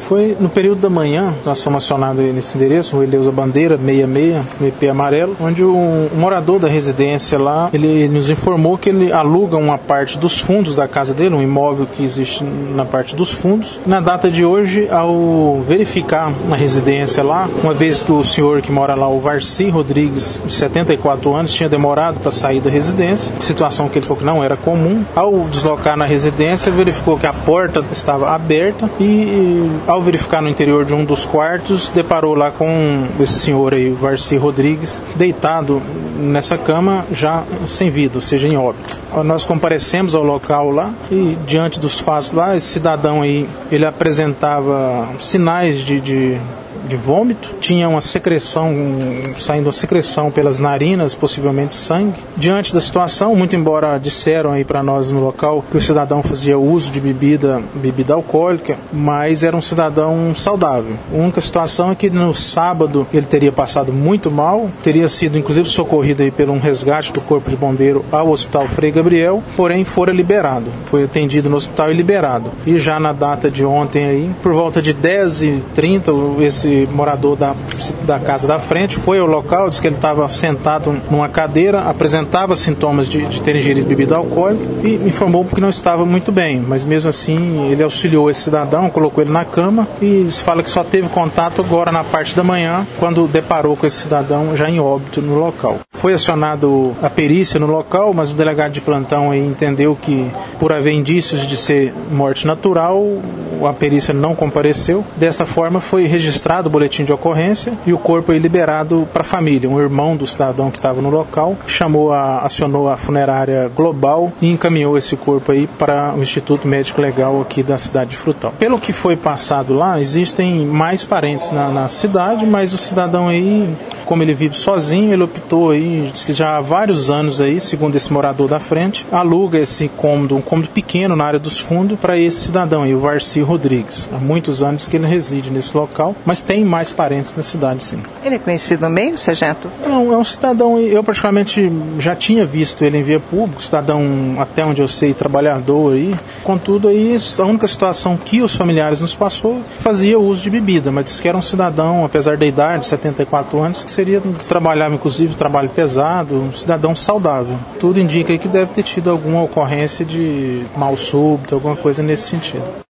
Foi no período da manhã, nós fomos acionados nesse endereço, Rua Eleusa Bandeira, 66, no IP amarelo, onde o morador da residência lá, ele nos informou que ele aluga uma parte dos fundos da casa dele, um imóvel que existe na parte dos fundos. Na data de hoje, ao verificar a residência lá, uma vez que o senhor que mora lá, o Varci Rodrigues, de 74 anos, tinha demorado para sair da residência, situação que ele falou que não era comum, ao deslocar na residência, verificou que a porta estava aberta e ao verificar no interior de um dos quartos, deparou lá com esse senhor aí, o Varci Rodrigues, deitado nessa cama já sem vida, ou seja, em óbito. Nós comparecemos ao local lá e diante dos fatos lá, esse cidadão aí, ele apresentava sinais de vômito, tinha uma secreção, saindo uma secreção pelas narinas, possivelmente sangue. Diante da situação, muito embora disseram aí para nós no local que o cidadão fazia uso de bebida alcoólica, mas era um cidadão saudável. A única situação é que no sábado ele teria passado muito mal, teria sido inclusive socorrido aí por um resgate do Corpo de Bombeiro ao Hospital Frei Gabriel, porém fora liberado, foi atendido no hospital e liberado. E já na data de ontem aí, por volta de 10h30, esse morador da casa da frente foi ao local, disse que ele estava sentado numa cadeira, apresentava sintomas de ter ingerido bebida alcoólica e informou que não estava muito bem, mas mesmo assim ele auxiliou esse cidadão, colocou ele na cama e fala que só teve contato agora na parte da manhã, quando deparou com esse cidadão já em óbito no local. Foi acionado a perícia no local, mas o delegado de plantão aí entendeu que por haver indícios de ser morte natural, a perícia não compareceu. Desta forma foi registrado o boletim de ocorrência e o corpo foi liberado para a família. Um irmão do cidadão que estava no local acionou a funerária Global e encaminhou esse corpo aí para o Instituto Médico Legal aqui da cidade de Frutal. Pelo que foi passado lá, existem mais parentes na cidade, mas o cidadão aí, como ele vive sozinho, ele optou aí, diz que já há vários anos aí, segundo esse morador da frente, aluga esse cômodo, um cômodo pequeno na área dos fundos para esse cidadão aí, o Varci Rodrigues. Há muitos anos que ele reside nesse local, mas tem mais parentes na cidade, sim. Ele é conhecido no meio, sargento? Não, é um cidadão, eu praticamente já tinha visto ele em via pública, cidadão, até onde eu sei, trabalhador aí. Contudo, aí, a única situação que os familiares nos passou, fazia uso de bebida, mas disse que era um cidadão, apesar da idade, 74 anos, que trabalhava inclusive trabalho pesado, um cidadão saudável. Tudo indica aí que deve ter tido alguma ocorrência de mal súbito, alguma coisa nesse sentido.